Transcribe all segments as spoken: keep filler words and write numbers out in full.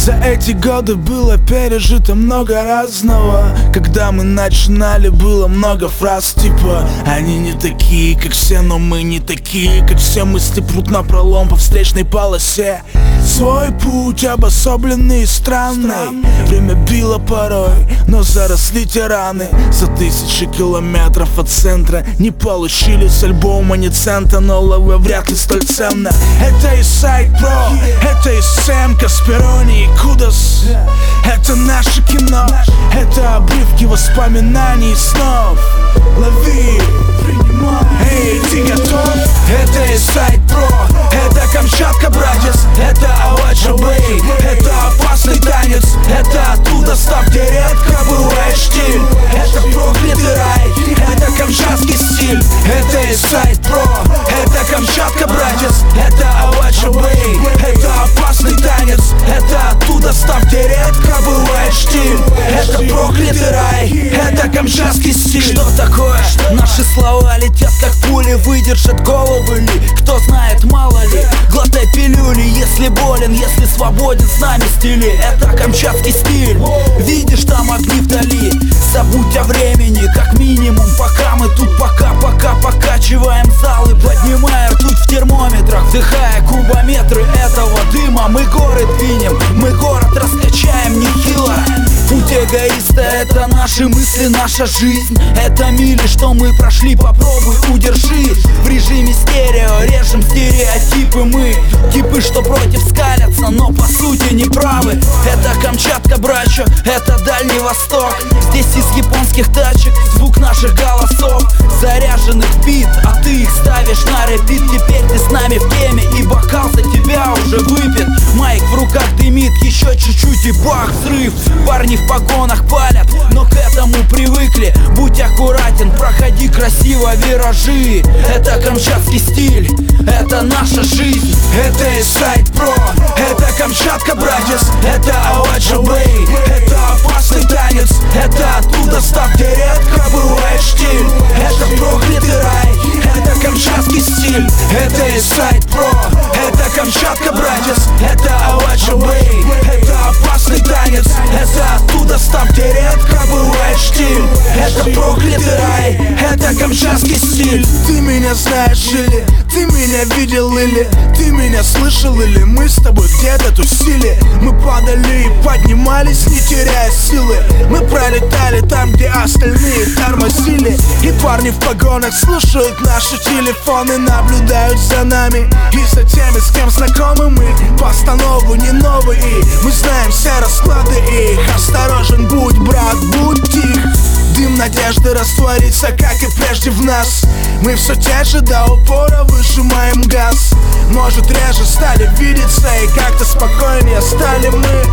За эти годы было пережито много разного. Когда мы начинали, было много фраз типа: они не такие, как все, но мы не такие, как все. Мысли прут напролом по встречной полосе. Свой путь обособленный и странный. Время било порой, но заросли тираны. За тысячи километров от центра не получили с альбома ни цента, но ловы вряд ли столь ценно. Это и Сайт Про, это и Сэм Касперони и Кудос. Это наше кино, это обрывки воспоминаний и снов. Лови, принимай, эй, ты готов? Это и Сайт Про, это Камчатка, братец, это Авача Бэй, это опасный танец, это оттуда став, где редко бывает штиль. Это проклятый рай, это камчатский стиль. Это и Сайт Про, это Камчатка, братец, это Авача Бэй, это опасный танец, это оттуда став, где редко бывает штиль. Это проклятый рай, это камчатский стиль. Что такое? Наши слова летят как пули, выдержат головы ли? Кто знает, мало ли. Глотай пилюли, если болен, если свободен, с нами стили. Это камчатский стиль. Видишь, там огни вдали. Забудь о времени, как минимум, пока мы тут, пока, пока покачиваем залы, поднимая ртуть в термометрах, вдыхая кубометры этого дыма. Мы горы двинем, мы город раскачаем нехило. Путь эгоиста — это наши мысли, наша жизнь. Это мили, что мы прошли, попробуй, удержи. В режиме стерео режем стереотипы мы. Типы, что против скалятся, но по сути не правы. Это Камчатка, брачо, это Дальний Восток. Здесь из японских тачек звук наших голосов, заряженных в бит, а ты их ставишь на репит. Теперь ты с нами в теме, и бокал за тебя уже выпит. Майк в руках дымит, еще чуть-чуть и бах, взрыв. Парни в погонах палят, но к этому привыкли. Будь аккуратен, проходи красиво виражи. Это камчатский стиль, это наша жизнь. Это и Сайт Про, это Камчатка, братец, это Авача Бэй, это опасный танец, это оттуда став, где редко бывает штиль. Это проклятый рай, это камчатский стиль. Это и Сайт Про, это Камчатка, братец, это Авача Бэй, это опасный танец, это оттуда став, где редко бывает штиль. Это проклятый рай, это камчатский стиль. Ты меня знаешь или ты меня видел, или ты меня слышал, или мы с тобой где-то тусили. Мы падали и поднимались, не теряя силы. Мы пролетали там, где остальные тормозили. И парни в погонах слушают наши телефоны, наблюдают за нами и за теми, с кем знакомы мы. Постанову не новый, и мы знаем все расклады их. Осторожен будь, брат, будь тих. Дым надежды растворится, как и прежде в нас. Мы все те же до упора выжимаем газ. Может, реже стали видеться и как-то спокойнее стали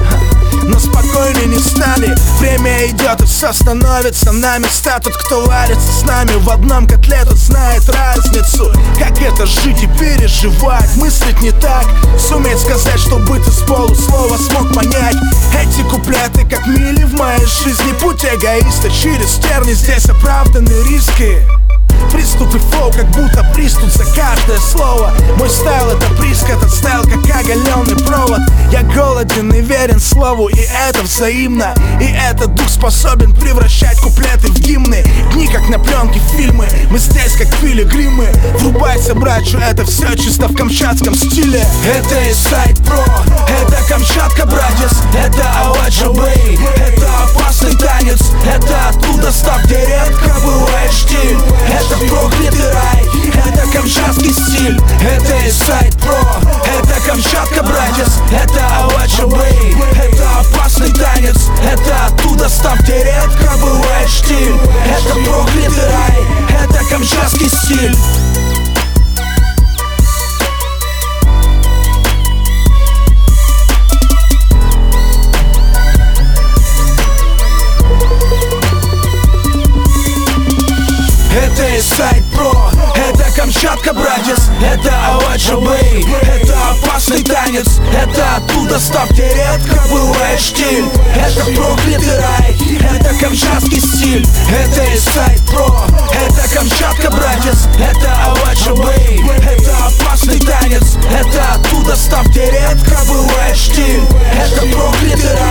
мы, но спокойнее не стали. Время идет и все становится на места. Тот, кто варится с нами в одном котле, тот знает разницу. Как это жить и переживать, мыслить не так, суметь сказать, что быт из полуслова смог понять. Эти куплеты как мили в моей жизни. Путь эгоиста через терни, здесь оправданы риски. Приступ и флоу, как будто приступ за каждое слово. Мой стайл — это приск, этот стайл как оголенный провод. Я голоден и верен слову, и это взаимно. И этот дух способен превращать куплеты в гимны. Дни как на пленке фильмы, мы здесь как пилигримы. Врубайся, брачу, это все чисто в камчатском стиле. Это и Сайт Про, это Камчатка, братец, это Авача Бэй, это опасный танец, это оттуда став, где редко бывает штиль. Это проклятый рай, это камчатский стиль. Это и Сайт Про, это Камчатка, братец, это Авача Бэй, это опасный танец, это оттуда став, где редко бывает штиль. Это проклятый рай, это камчатский стиль. Это и Сайт Про, это Камчатка, братец, это Авача Бэй, это опасный танец, это оттуда став, где редко бывает штиль. Это проклятый рай, это камчатский стиль. Это и Сайт Про, это Камчатка, братец, это Авача Бэй, это опасный танец, это оттуда оттуда ставьте, редко бывает штиль. Это проклятый рай.